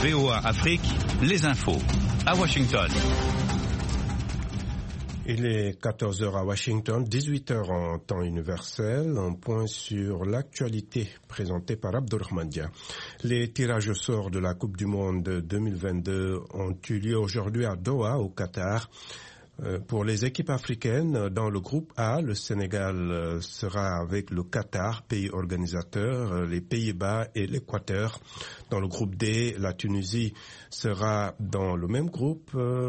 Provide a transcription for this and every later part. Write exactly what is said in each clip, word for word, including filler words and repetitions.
V O A Afrique, les infos. À Washington. Il est quatorze heures à Washington, dix-huit heures en temps universel. Un point sur l'actualité présentée par Abdurrahman Dia. Les tirages au sort de la Coupe du Monde deux mille vingt-deux ont eu lieu aujourd'hui à Doha, au Qatar. Pour les équipes africaines, dans le groupe A, le Sénégal sera avec le Qatar, pays organisateur, les Pays-Bas et l'Équateur. Dans le groupe D, la Tunisie sera dans le même groupe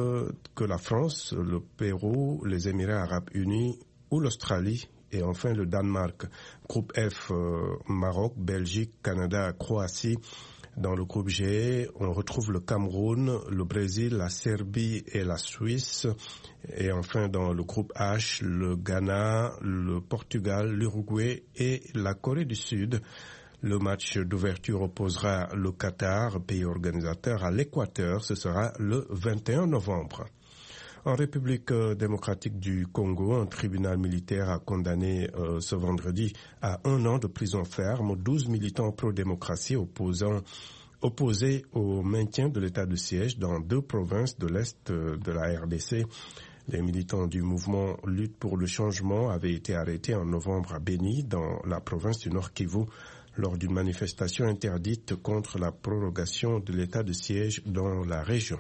que la France, le Pérou, les Émirats arabes unis ou l'Australie. Et enfin le Danemark. Groupe F, Maroc, Belgique, Canada, Croatie. Dans le groupe G, on retrouve le Cameroun, le Brésil, la Serbie et la Suisse. Et enfin, dans le groupe H, le Ghana, le Portugal, l'Uruguay et la Corée du Sud. Le match d'ouverture opposera le Qatar, pays organisateur, à l'Équateur. Ce sera le vingt et un novembre. En République démocratique du Congo, un tribunal militaire a condamné euh, ce vendredi à un an de prison ferme douze militants pro-démocratie opposant, opposés au maintien de l'état de siège dans deux provinces de l'Est de la R D C. Les militants du mouvement Lutte pour le changement avaient été arrêtés en novembre à Beni, dans la province du Nord Kivu, lors d'une manifestation interdite contre la prorogation de l'état de siège dans la région.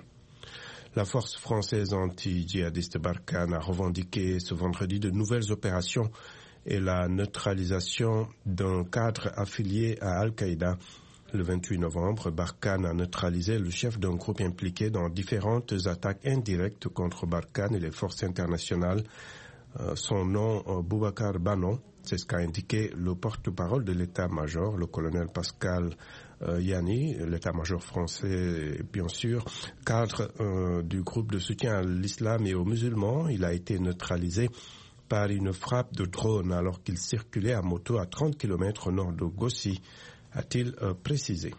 La force française anti-djihadiste Barkhane a revendiqué ce vendredi de nouvelles opérations et la neutralisation d'un cadre affilié à Al-Qaïda. Le vingt-huit novembre, Barkhane a neutralisé le chef d'un groupe impliqué dans différentes attaques indirectes contre Barkhane et les forces internationales. Euh, son nom, euh, Boubacar Banon, c'est ce qu'a indiqué le porte-parole de l'état-major, le colonel Pascal euh, Yanni, l'état-major français, bien sûr, cadre euh, du groupe de soutien à l'islam et aux musulmans. Il a été neutralisé par une frappe de drone alors qu'il circulait à moto à trente kilomètres au nord de Gossi, a-t-il euh, précisé.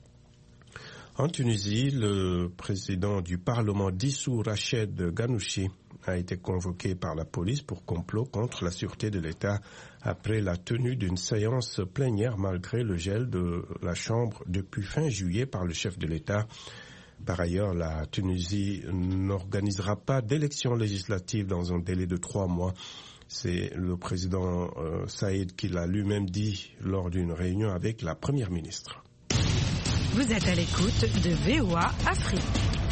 En Tunisie, le président du Parlement dissous, Rached Ghannouchi, a été convoqué par la police pour complot contre la sûreté de l'État après la tenue d'une séance plénière malgré le gel de la Chambre depuis fin juillet par le chef de l'État. Par ailleurs, la Tunisie n'organisera pas d'élections législatives dans un délai de trois mois. C'est le président euh, Saïd qui l'a lui-même dit lors d'une réunion avec la première ministre. Vous êtes à l'écoute de V O A Afrique.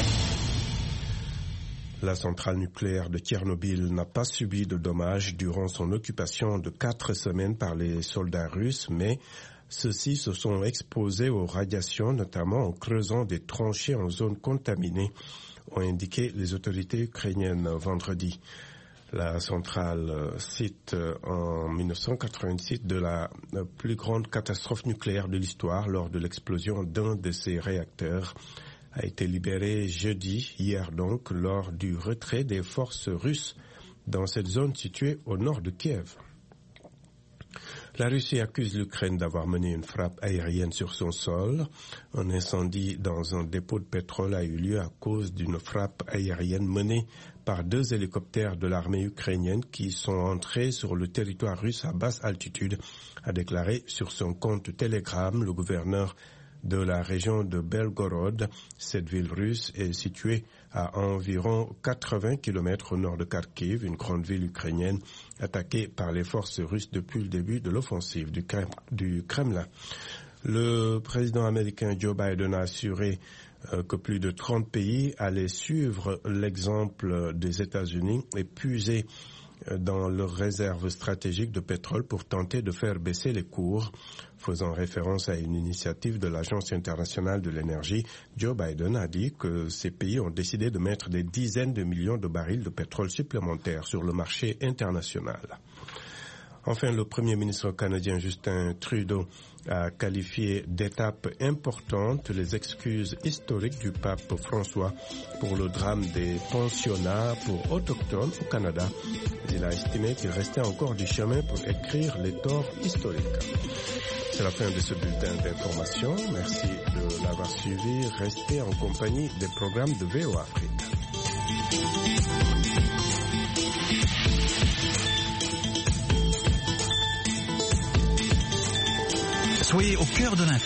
La centrale nucléaire de Tchernobyl n'a pas subi de dommages durant son occupation de quatre semaines par les soldats russes, mais ceux-ci se sont exposés aux radiations, notamment en creusant des tranchées en zone contaminée, ont indiqué les autorités ukrainiennes vendredi. La centrale cite en mille neuf cent quatre-vingt-six de la plus grande catastrophe nucléaire de l'histoire lors de l'explosion d'un de ses réacteurs, a été libérée jeudi, hier donc, lors du retrait des forces russes dans cette zone située au nord de Kiev. La Russie accuse l'Ukraine d'avoir mené une frappe aérienne sur son sol. Un incendie dans un dépôt de pétrole a eu lieu à cause d'une frappe aérienne menée par deux hélicoptères de l'armée ukrainienne qui sont entrés sur le territoire russe à basse altitude, a déclaré sur son compte Telegram le gouverneur de la région de Belgorod. Cette ville russe est située à environ quatre-vingts kilomètres au nord de Kharkiv, une grande ville ukrainienne attaquée par les forces russes depuis le début de l'offensive du Kremlin. Le président américain Joe Biden a assuré euh, que plus de trente pays allaient suivre l'exemple des États-Unis et puiser dans leurs réserves stratégiques de pétrole pour tenter de faire baisser les cours. Faisant référence à une initiative de l'Agence internationale de l'énergie, Joe Biden a dit que ces pays ont décidé de mettre des dizaines de millions de barils de pétrole supplémentaires sur le marché international. Enfin, le Premier ministre canadien Justin Trudeau a qualifié d'étape importante les excuses historiques du pape François pour le drame des pensionnats pour autochtones au Canada. Il a estimé qu'il restait encore du chemin pour écrire les torts historiques. C'est la fin de ce bulletin d'information. Merci de l'avoir suivi. Restez en compagnie des programmes de V O A Afrique. Soyez au cœur de l'info.